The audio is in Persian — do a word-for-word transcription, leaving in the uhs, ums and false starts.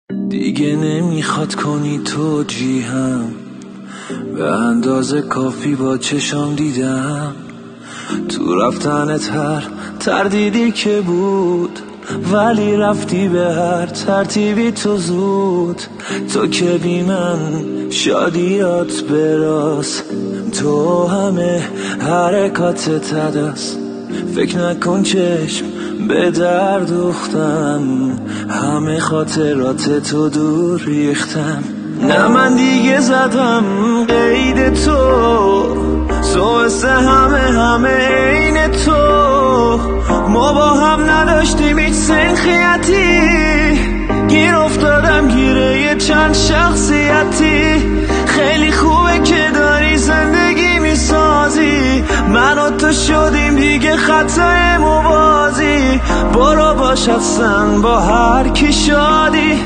دیگه نمیخواد کنی توجیهم، به اندازه کافی با چشام دیدم تو رفتنت هر تردیدی که بود، ولی رفتی به هر ترتیبی تو زود. تو که بی من شادیات براس، تو همه حرکات تدست. فکر نکن چشم به در دوختم، همه خاطرات تو دور ریختم. نه من دیگه زدم قید تو، سوسه همه همه عین تو. ما با هم نداشتیم هیچ سنخیتی، گیر افتادم گیره یه چند شخصیتی. خیلی خوبه که داری زندگی میسازی، من و تو شدیم دیگه خطای موازی. برو باش اصلا با هر کی شادی.